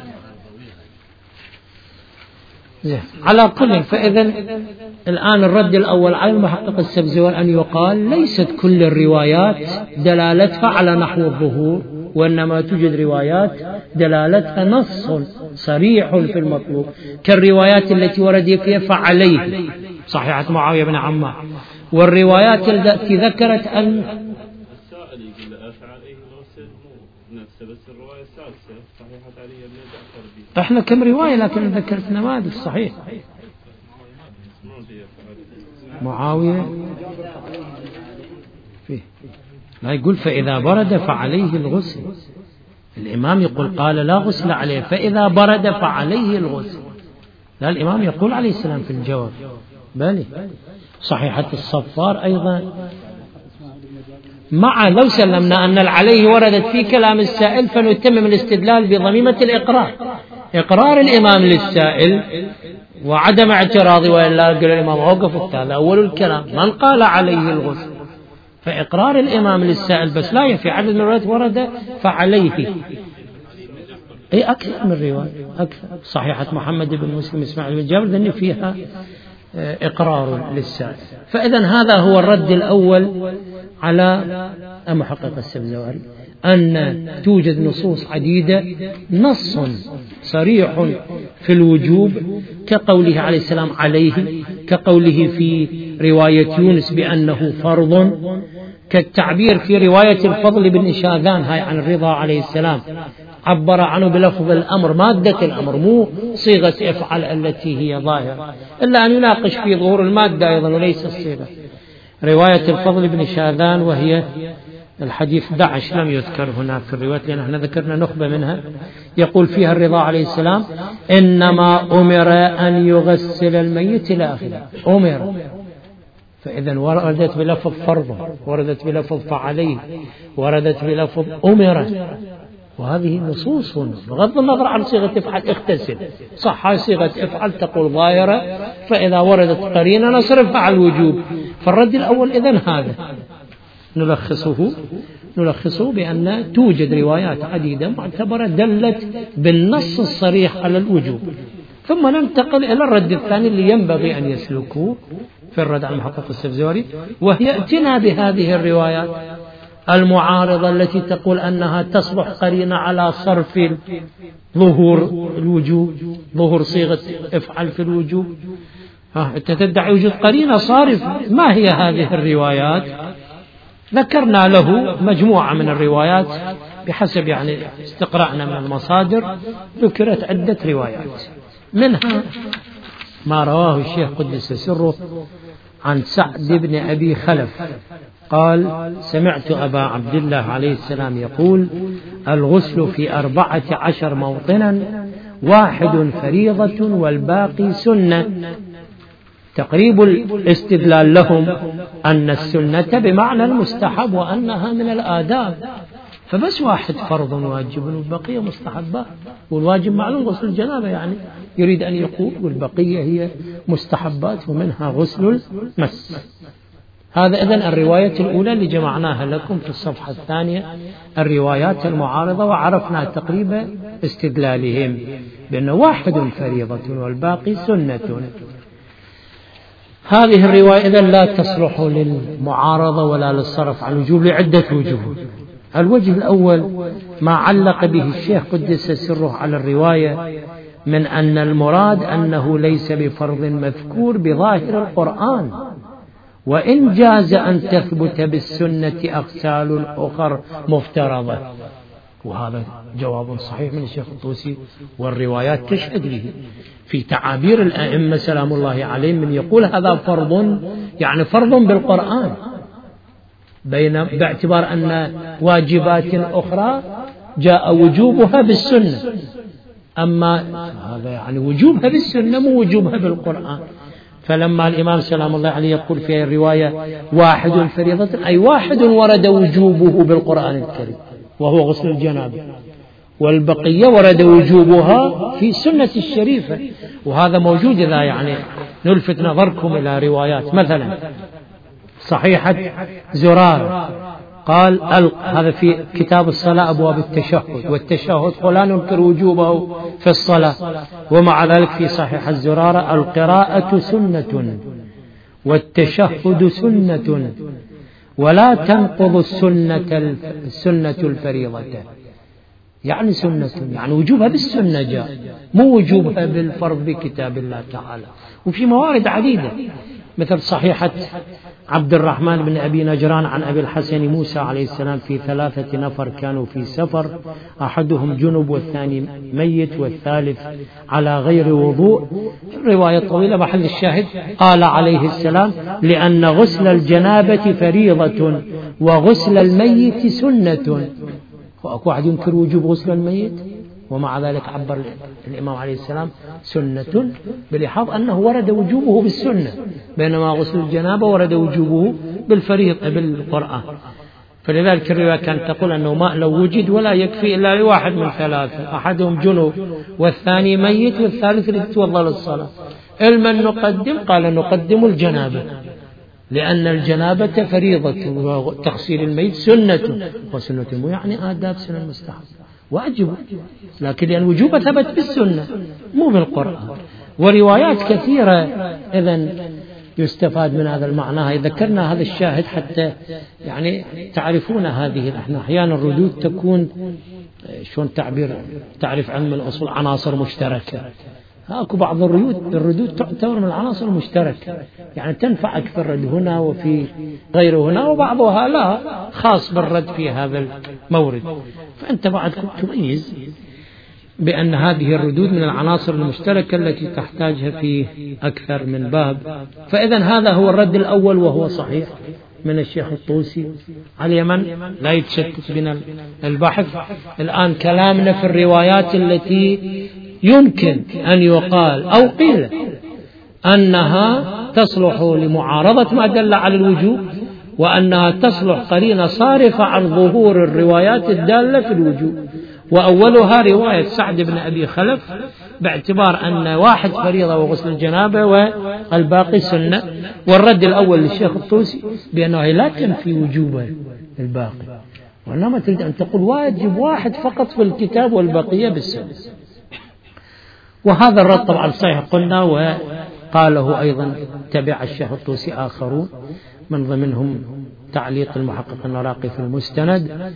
على كل، فإذا الآن الرد الأول على المحقق السبزواري أن يقال ليست كل الروايات دلالتها على نحو الظهور، وإنما توجد روايات دلالتها نص صريح في المطلوب، كالروايات التي ورد فيها فعليه صحيحة معاوية بن عمار، والروايات التي ذكرت أن نفسه، بس الرواية السادسة صحيحة علي بن جعفر. احنا كم رواية لكن ذكرت نماذج صحيح. معاوية فيه لا يقول فإذا برد فعليه الغسل. الإمام يقول قال لا غسل عليه، فإذا برد فعليه الغسل. لا، الإمام يقول عليه السلام في الجواب. بلي صحيحة الصفار أيضا، مع لو سلمنا أن العليه وردت في كلام السائل فنتمم الاستدلال بضميمة الإقرار، إقرار الإمام للسائل وعدم اعتراضه، وإلا قال الإمام أوقف هذا أول الكلام من قال عليه الغسل، فإقرار الإمام للسائل بس لا يفي عدد من الروايات ورد فعليه. أي أكثر من رواية، أكثر. صحيحة محمد بن مسلم إسماعيل بن جابر ذني فيها إقرار للسائل. فإذا هذا هو الرد الأول على محقق السبزواري، أن توجد نصوص عديدة نص صريح في الوجوب كقوله عليه السلام عليه، كقوله في رواية يونس بأنه فرض، كالتعبير في رواية الفضل بن شاذان هاي عن الرضا عليه السلام عبر عنه بلفظ الأمر، مادة الأمر مو صيغة افعل التي هي ظاهرة، إلا أن يناقش في ظهور المادة أيضا وليس الصيغة. رواية الفضل بن شاذان وهي الحديث أحد عشر لم يذكر هنا في الرواية لأن احنا ذكرنا نخبة منها، يقول فيها الرضا عليه السلام إنما أمر أن يغسل الميت إلى آخره، أمر. فإذا وردت بلفظ فرض، وردت بلفظ فعليه، وردت بلفظ أمر، وهذه نصوص بغض النظر عن صيغة افعل اغتسل، صح صيغة افعل تقول ظاهرة، فإذا وردت قرينة نصرفها على الوجوب. فالرد الأول إذن هذا نلخصه نلخصه بأن توجد روايات عديدة معتبرة دلت بالنص الصريح على الوجوب. ثم ننتقل إلى الرد الثاني اللي ينبغي أن يسلكوه في الرد على محقق السبزواري، وهي ائتنا بهذه الروايات المعارضة التي تقول أنها تصلح قرينة على صرف ظهور الوجوب، ظهور صيغة افعل في الوجوب. ها أنت تدعي وجود قرينة صارف، ما هي هذه الروايات؟ ذكرنا له مجموعة من الروايات بحسب يعني استقرأنا من المصادر، ذكرت عدة روايات، منها ما رواه الشيخ قدس سره عن سعد بن أبي خلف قال سمعت أبا عبد الله عليه السلام يقول الغسل في أربعة عشر موطنا، واحد فريضة والباقي سنة. تقريب الاستدلال لهم أن السنة بمعنى المستحب وأنها من الآداب، فبس واحد فرض واجب والبقية مستحبات، والواجب معلوم غسل الجنابة يعني يريد أن يقول، والبقية هي مستحبات ومنها غسل المس. هذا إذن الرواية الأولى اللي جمعناها لكم في الصفحة الثانية، الروايات المعارضة، وعرفنا تقريبا استدلالهم بأنه واحد فريضة والباقي سنة. هذه الرواية إذن لا تصلح للمعارضة ولا للصرف عن الوجوب لعدة وجوه. الوجه الأول ما علق به الشيخ قدس سره على الرواية من أن المراد أنه ليس بفرض مذكور بظاهر القرآن، وإن جاز أن تثبت بالسنة أغسال أخر مفترضة. وهذا جواب صحيح من الشيخ الطوسي، والروايات تشهد به في تعابير الأئمة سلام الله عليهم، من يقول هذا فرض يعني فرض بالقرآن، بين باعتبار أن واجبات أخرى جاء وجوبها بالسنة، أما هذا يعني وجوبها بالسنة مو وجوبها بالقرآن. فلما الإمام سلام الله عليه يقول في الرواية واحد فريضة، أي واحد ورد وجوبه بالقرآن الكريم وهو غسل الجنابة، والبقية ورد وجوبها في سنة الشريفة. وهذا موجود إذا يعني نلفت نظركم إلى روايات، مثلا صحيحة زرار قال هذا في كتاب الصلاة أبواب التشهد، والتشهد لا ننكر وجوبه في الصلاة، ومع ذلك في صحيح الزرارة القراءة سنة والتشهد سنة ولا تنقض السنة السنة الفريضة، يعني سنة يعني وجوبها بالسنة جاء، مو وجوبها بالفرض بكتاب الله تعالى. وفي موارد عديدة مثل صحيحة عبد الرحمن بن أبي نجران عن أبي الحسن موسى عليه السلام في ثلاثة نفر كانوا في سفر، أحدهم جنب والثاني ميت والثالث على غير وضوء. الرواية طويلة، محل الشاهد قال عليه السلام: لأن غسل الجنابة فريضة وغسل الميت سنة. وأكو واحد ينكر وجوب غسل الميت، ومع ذلك عبر الإمام عليه السلام سنة، بلحاظ أنه ورد وجوبه بالسنة، بينما غسل الجنابة ورد وجوبه بالفريضة بالقرآن. فلذلك الرواية كانت تقول أنه ماء لو وجد ولا يكفي إلا لواحد من ثلاثة، أحدهم جنوب والثاني ميت والثالث يتوضأ للصلاة. المن نقدم؟ قال نقدم الجنابة، لأن الجنابة فريضة وتغسيل الميت سنة، وسنة يعني آداب سنة المستحب واجب، لكن لأن وجوبه ثبت بالسنة مو بالقرآن. وروايات كثيرة إذن يستفاد من هذا المعنى. ذكرنا هذا الشاهد حتى يعني تعرفون هذه. احنا أحيانا الردود تكون شلون تعبير تعرف علم الأصول عناصر مشتركة. هاكو بعض الردود الردود تعتبر من العناصر المشتركة، يعني تنفعك في الرد هنا وفي غيره هنا، وبعضها لا خاص بالرد في هذا المورد. فأنت بعد تميز بأن هذه الردود من العناصر المشتركة التي تحتاجها في أكثر من باب. فإذا هذا هو الرد الأول وهو صحيح من الشيخ الطوسي على اليمن. لا يتشتت بنا البحث. الآن كلامنا في الروايات التي يمكن أن يقال أو قيل أنها تصلح لمعارضة ما دل على الوجوب، وأنها تصلح قرينة صارفة عن ظهور الروايات الدالة في الوجوب. وأولها رواية سعد بن أبي خلف، باعتبار أن واحد فريضة وغسل الجنابة والباقي سنة. والرد الأول للشيخ الطوسي بأنه لا تنفي وجوب الباقي، وإنما تريد أن تقول واجب واحد فقط في الكتاب والبقية بالسنة. وهذا الرد طبعا صحيح قلنا، وقاله أيضا تبع الشيخ الطوسي آخرون، من ضمنهم تعليق المحقق النراقي في المستند.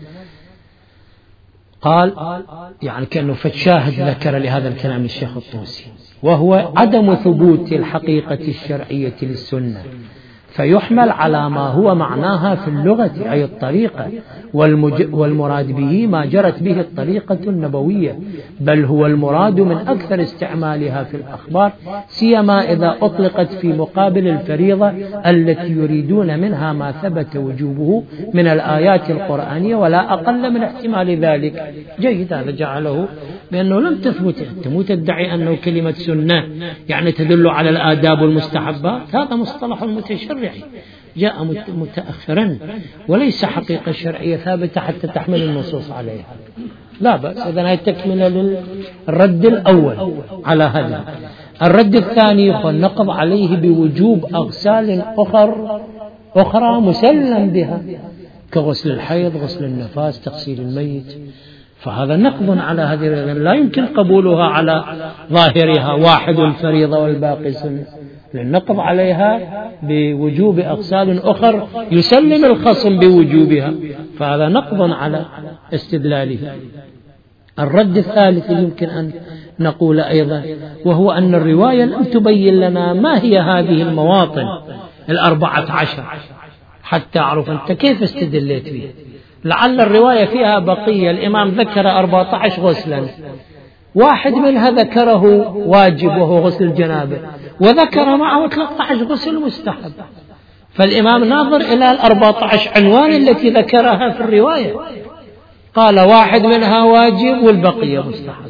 قال يعني كأنه فتشاهد ذكر لهذا الكلام الشيخ الطوسي، وهو عدم ثبوت الحقيقة الشرعية للسنة، فيحمل على ما هو معناها في اللغة أي الطريقة، والمراد به ما جرت به الطريقة النبوية، بل هو المراد من أكثر استعمالها في الأخبار، سيما إذا أطلقت في مقابل الفريضة التي يريدون منها ما ثبت وجوبه من الآيات القرآنية، ولا أقل من احتمال ذلك. جيد، هذا جعله بأنه لم تثبت. أنت مو تدعي أنه كلمة سنة يعني تدل على الآداب والمستحبات، هذا مصطلح متشرعي جاء متأخرا، وليس حقيقة شرعية ثابتة حتى تحمل النصوص عليها. لا بأس. إذن هي تكملة للرد الأول على هذا. الرد الثاني النقض عليه بوجوب أغسال أخر أخرى مسلم بها، كغسل الحيض، غسل النفاس، تغسيل الميت. فهذا نقض على هذه، لا يمكن قبولها على ظاهرها واحد فريضة والباقي سنة، للنقض عليها بوجوب أغسال أخر يسلم الخصم بوجوبها، فهذا نقض على استدلاله. الرد الثالث يمكن أن نقول أيضا، وهو أن الرواية لم تبين لنا ما هي هذه المواطن الأربعة عشر حتى أعرف أنت كيف استدلت به. لعل الرواية فيها بقية، الإمام ذكر أربعة عشر غسلا، واحد منها ذكره واجب وهو غسل الجنابة، وذكر معه ثلاثة عشر غسل مستحب. فالإمام ناظر إلى الأربعة عشر عنوان التي ذكرها في الرواية، قال واحد منها واجب والبقية مستحب،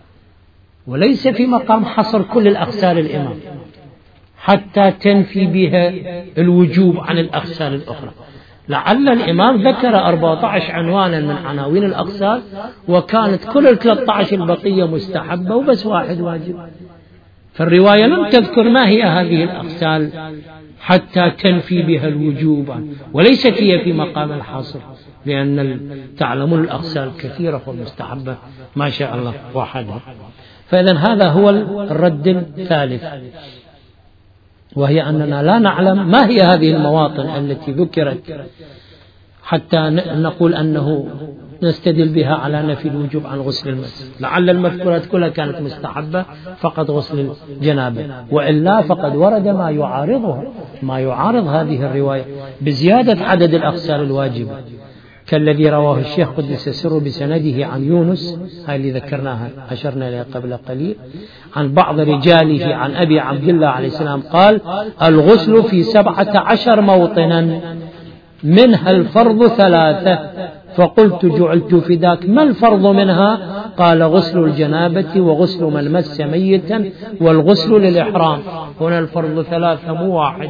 وليس في مقام حصر كل الأغسال الإمام حتى تنفي بها الوجوب عن الأغسال الأخرى. لعل الإمام ذكر أربعة عشر عنوانا من عناوين الأغسال، وكانت كل الثلاثة عشر البقية مستحبة وبس واحد واجب. فالرواية لم تذكر ما هي هذه الأغسال حتى تنفي بها الوجوب، وليست هي في مقام الحاصل، لأن تعلمون الأغسال كثيرة والمستحبة ما شاء الله وحدها. فإذن هذا هو الرد الثالث، وهي أننا لا نعلم ما هي هذه المواطن التي ذكرت حتى نقول أنه نستدل بها على نفي الوجوب عن غسل المسجد، لعل المذكورات كلها كانت مستحبة فقط غسل الجنابة، وإلا فقد ورد ما يعارضها، ما يعارض هذه الرواية بزيادة عدد الأغسال الواجبة، كالذي رواه الشيخ قدس سره بسنده عن يونس، هاي اللي ذكرناها أشرنا إليها قبل قليل، عن بعض رجاله عن أبي عبد الله عليه السلام قال: الغسل في سبعة عشر موطنا منها الفرض ثلاثة، فقلت جعلت فداك ما الفرض منها؟ قال: غسل الجنابة وغسل من مس ميتا والغسل للإحرام. هنا الفرض ثلاثة مو واحد.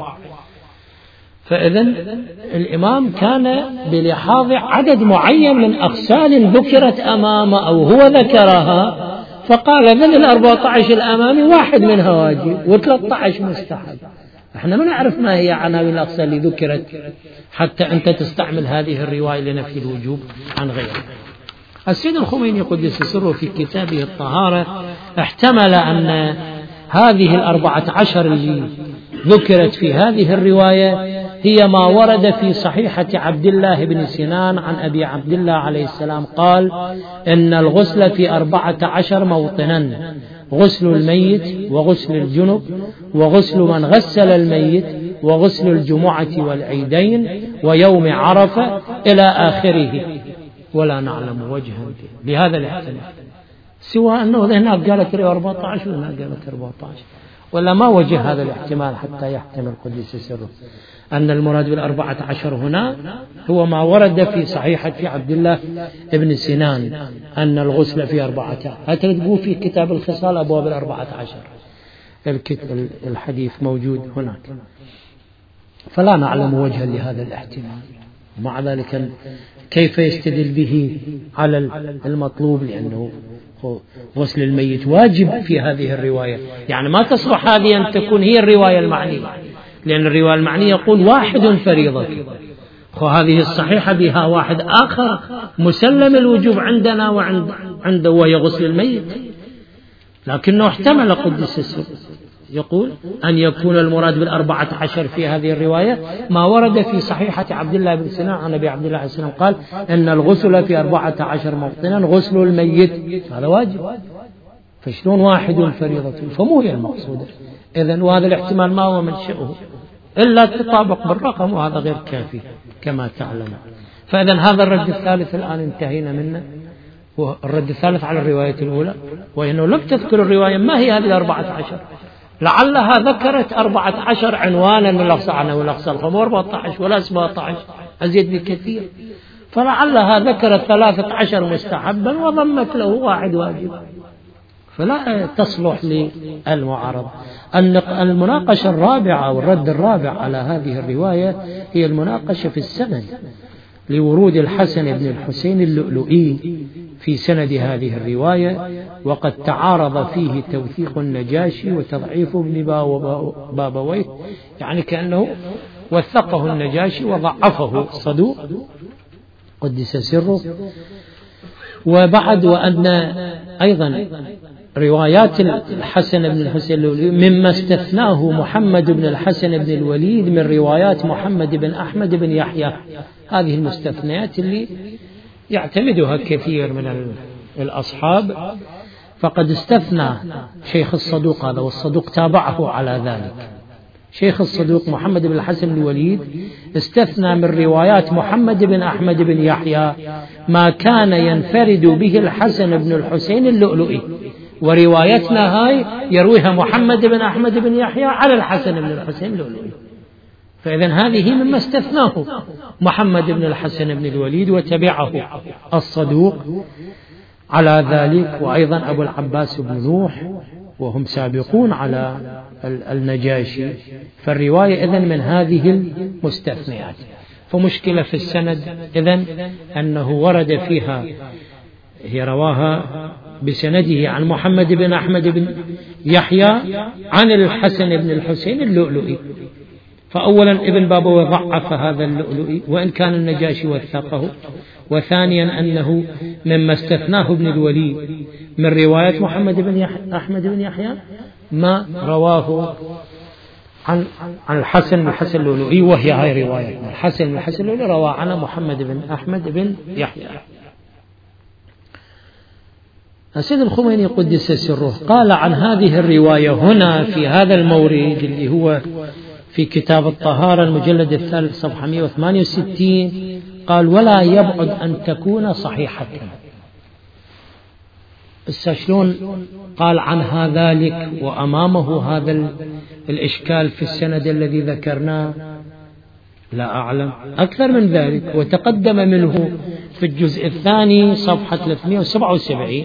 فإذن الإمام كان بلحاظ عدد معين من أغسال ذكرت أمامه أو هو ذكرها، فقال: إذن الأربعة عشر الأمامي واحد منها واجب وثلاثة عشر مستحب. احنا ما نعرف ما هي عناوين الأغسال اللي ذكرت حتى أنت تستعمل هذه الرواية لنفي الوجوب عن غيره. السيد الخميني قدس سره في كتابه الطهارة احتمل أن هذه الأربعة عشر اللي ذكرت في هذه الرواية هي ما ورد في صحيحة عبد الله بن سنان عن أبي عبد الله عليه السلام قال: إن الغسل في أربعة عشر موطنا: غسل الميت وغسل الجنب وغسل من غسل الميت وغسل الجمعة والعيدين ويوم عرفة إلى آخره، ولا نعلم وجها لهذا الاحتمال سوى أنه هناك قالت أربعة عشر وهناك قالت أربعة عشر، ولا ما وجه هذا الاحتمال حتى يحتمل قدس سره أن المراد بالأربعة عشر هنا هو ما ورد في صحيحة عبد الله بن سنان أن الغسل في أربعة عشر. هتلقوا في كتاب الخصال أبواب الأربعة عشر، الحديث موجود هناك، فلا نعلم وجها لهذا الاحتمال. مع ذلك كيف يستدل به على المطلوب؟ لأنه غسل الميت واجب في هذه الرواية، يعني ما تصلح هذه أن تكون هي الرواية المعنية، لأن الرواية المعنية يقول واحد فريضة، وهذه الصحيحة بها واحد آخر مسلم الوجوب عندنا وعند عنده وهي غسل الميت، لكنه احتمل قدس السر يقول أن يكون المراد بالأربعة عشر في هذه الرواية ما ورد في صحيحة عبد الله بن سنان عن أبي عبد الله عليه السلام قال: إن الغسل في أربعة عشر موطنا غسل الميت، هذا واجب، فشلون واحد فريضة؟ فمو هي المقصودة. إذن وهذا الاحتمال ما هو منشأه إلا التطابق بالرقم، وهذا غير كافي كما تعلم. فإذن هذا الرد الثالث الآن انتهينا منه، والرد الثالث على الرواية الأولى، وإنه لم تذكر الرواية ما هي هذه الأربعة عشر، لعلها ذكرت أربعة عشر عنوانا للأغسال والأغسال فمو أربعة عشر ولا سبعة عشر، أزيد بكثير، فلعلها ذكرت ثلاثة عشر مستحبا وضمت له واحد واجب، فلا تصلح للمعارضة. المناقشة الرابعة والرد الرابع على هذه الرواية هي المناقشة في السند لورود الحسن بن الحسين اللؤلؤي في سند هذه الرواية، وقد تعارض فيه توثيق النجاشي وتضعيف ابن بابويه، يعني كأنه وثقه النجاشي وضعفه الصدوق قدس سره. وبعد وأن أيضا روايات الحسن بن الحسين اللؤلؤي مما استثناه محمد بن الحسن بن الوليد من روايات محمد بن أحمد بن يحيى، هذه المستثنيات اللي يعتمدها كثير من الأصحاب، فقد استثنى شيخ الصدوق هذا، والصدوق تابعه على ذلك. شيخ الصدوق محمد بن الحسن بن الوليد استثنى من روايات محمد بن أحمد بن يحيى ما كان ينفرد به الحسن بن الحسين اللؤلؤي، وروايتنا هاي يرويها محمد بن أحمد بن يحيى على الحسن بن الحسين اللؤلؤي، فإذن هذه مما استثناه محمد بن الحسن بن الوليد وتبعه الصدوق على ذلك، وأيضا أبو العباس بن نوح، وهم سابقون على النجاشي. فالرواية إذن من هذه المستثنيات. فمشكلة في السند إذن أنه ورد فيها، هي رواها بسنده عن محمد بن أحمد بن يحيى عن الحسن بن الحسين اللؤلؤي، فأولا ابن بابويه ضعف هذا اللؤلؤي وإن كان النجاشي وثقه، وثانيا أنه مما استثناه ابن الوليد من رواية محمد بن أحمد بن يحيى ما رواه عن عن الحسن بن الحسن اللؤلؤي، وهي هاي رواية الحسن بن الحسن اللؤلؤي رواه عن محمد بن أحمد بن يحيى. السيد الخميني قدس سره قال عن هذه الرواية هنا في هذا المورد اللي هو في كتاب الطهارة المجلد الثالث صفحة مئة وثمانية وستين، قال ولا يبعد أن تكون صحيحة. شلون قال عنها ذلك وأمامه هذا الإشكال في السند الذي ذكرناه؟ لا أعلم. أكثر من ذلك، وتقدم منه في الجزء الثاني صفحة ثلاثمئة وسبعة وسبعين،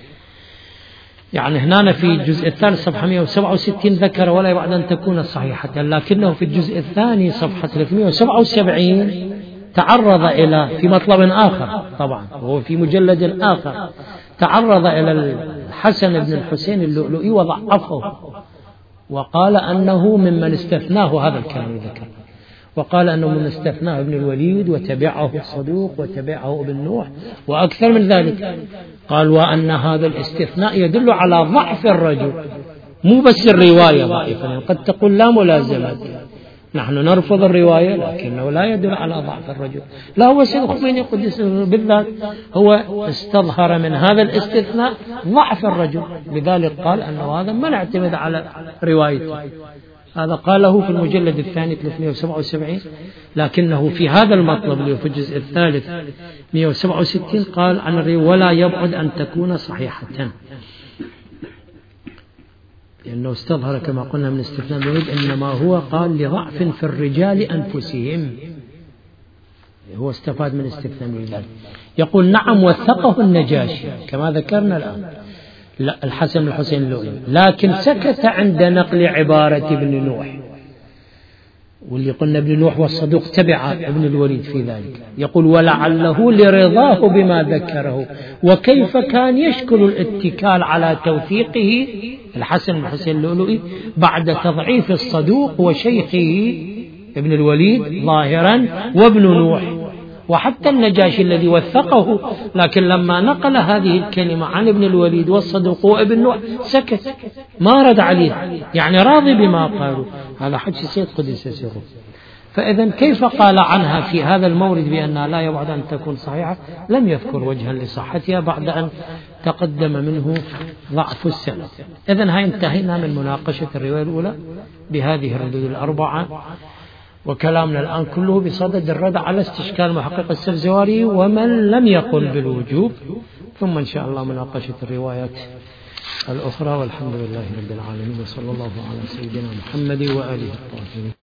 يعني هنا في الجزء الثالث صفحة مئة وسبعة وستين ذكر ولا يبعد أن تكون صحيحة، لكنه في الجزء الثاني صفحة ثلاثمئة وسبعة وسبعين تعرض إلى في مطلب آخر طبعا وهو في مجلد آخر، تعرض إلى الحسن بن الحسين اللؤلؤي وضعفه، وقال أنه ممن استثناه هذا الكلام ذكر، وقال أنه من استثناه ابن الوليد وتبعه الصدوق وتبعه ابن نوح وأكثر من ذلك. قال وأن هذا الاستثناء يدل على ضعف الرجل، مو بس الرواية ضعيفة، قد تقول لا ملازمة، نحن نرفض الرواية لكنه لا يدل على ضعف الرجل. لا، هو السيد الخميني قدس بالذات هو استظهر من هذا الاستثناء ضعف الرجل، لذلك قال أنه هذا ما نعتمد على روايته. هذا قاله في المجلد الثاني ثلاثمئة وسبعة وسبعين، لكنه في هذا المطلب اللي في الجزء الثالث مئة وسبعة وستين قال عن الرواية ولا يبعد أن تكون صحيحة، لأنه استظهر كما قلنا من استثناء الوليد، إنما هو قال لضعف في الرجال أنفسهم، هو استفاد من استثناء الوليد. يقول نعم وثقه النجاشي كما ذكرنا الآن الحسن الحسين اللؤلؤي، لكن سكت عند نقل عبارة ابن نوح، واللي قلنا ابن نوح والصدوق تبع ابن الوليد في ذلك. يقول ولعله لرضاه بما ذكره، وكيف كان يشكل الاتكال على توثيقه الحسن الحسين اللؤلؤي بعد تضعيف الصدوق وشيخه ابن الوليد ظاهرا وابن نوح وحتى النجاشي الذي وثقه، لكن لما نقل هذه الكلمة عن ابن الوليد والصدوق وابن نوح سكت ما رد عليه، يعني راضي بما قالوا. هذا حديث السيد قدس سره. فإذا كيف قال عنها في هذا المورد بأنها لا يبعد أن تكون صحيحة؟ لم يذكر وجها لصحتها بعد أن تقدم منه ضعف السند. إذن هاي انتهينا من مناقشة الرواية الأولى بهذه الردود الأربعة، وكلامنا الآن كله بصدد الرد على استشكال محقق السفزواري ومن لم يقل بالوجوب، ثم إن شاء الله مناقشة الروايات الأخرى. والحمد لله رب العالمين، وصلى الله على سيدنا محمد وآله الطاهرين.